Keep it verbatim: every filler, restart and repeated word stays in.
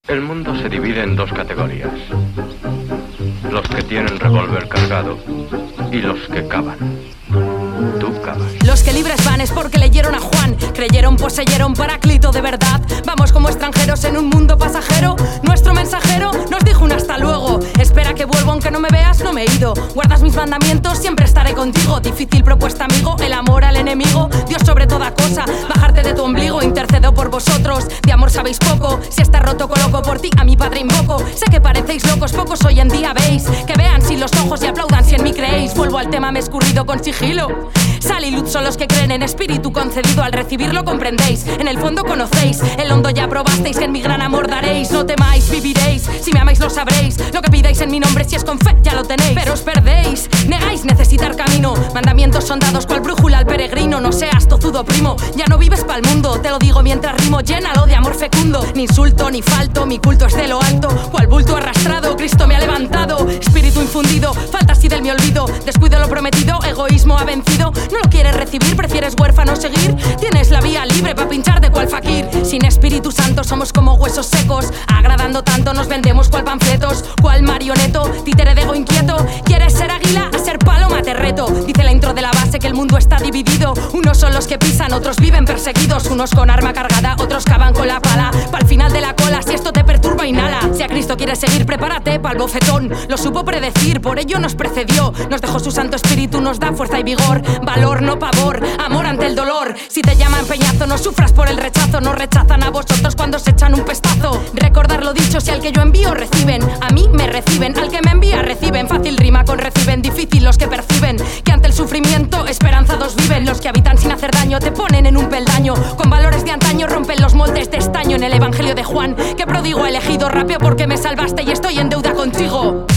El mundo se divide en dos categorías: los que tienen revólver cargado y los que cavan. Tú cavas. Los que libres van es porque leyeron a Juan, creyeron, poseyeron Paráclito de verdad. Vamos como extranjeros en un mundo pasajero. Nuestro mensajero nos dijo un hasta luego. Espera que vuelvo aunque no me veas, no me he ido. Guardas mis mandamientos, siempre estaré contigo. Difícil propuesta, amigo, el amor al enemigo. Dios sobre toda cosa, bajarte de tu ombligo. Intercedo por vosotros, de amor sabéis poco. Si está roto coloco por ti, a mi padre invoco. Sé que parecéis locos, pocos hoy en día veis. Que vean sin los ojos y aplaudan si en mí creéis. Vuelvo al tema, me he escurrido con sigilo. Sal y luz son los que creen en espíritu concedido. Al recibirlo comprendéis, en el fondo conocéis. El hondo ya probasteis, que en mi gran amor daréis. No temáis, viviréis, si me amáis lo sabréis. Lo que pidáis en mi nombre, si es con fe, ya lo tenéis. Pero os perdéis, negáis necesitar camino. Mandamientos son dados cual brújula al peregrino. No seas tozudo, primo, ya no vives pa'l mundo. Te lo digo mientras rimo, llénalo de amor fecundo. Ni insulto, ni falto, mi culto es de lo alto. Cual bulto arrastrado, Cristo me ha levantado. Espíritu infundido, falta así del mi olvido. Descuido lo prometido, egoísmo ha vencido. No lo quieres recibir, prefieres huérfano seguir. Tienes la vía libre pa' pinchar de cual fakir. Sin Espíritu Santo somos como huesos secos. Agradando tanto nos vendemos cual panfletos. Cual marioneto, títere de ego inquieto. ¿Quieres ser águila? A ser paloma te reto. Dice la intro de la base que el mundo está dividido. Unos son los que pisan, otros viven perseguidos. Unos con arma cargada, otros cavan con la pala. Pa'l final de la cola, si esto te perturba inhala. Si a Cristo quieres seguir, prepárate pa'l bofetón. Lo supo predecir, por ello nos precedió. Nos dejó su Santo Espíritu, nos da fuerza y vigor. Valor, no pavor, amor ante el dolor. Si te llaman peñazo, no sufras por el rechazo. No rechazan a vosotros cuando se echan un pestazo. Recordar lo dicho, si al que yo envío reciben, a mí me reciben, al que me envía reciben. Fácil rima con reciben, difícil los que perciben que ante el sufrimiento esperanzados viven. Los que habitan sin hacer daño te ponen en un peldaño. Con valores de antaño rompen los moldes de estaño. En el Evangelio de Juan, que prodigo elegido, rapeo porque me salvaste y estoy en deuda contigo.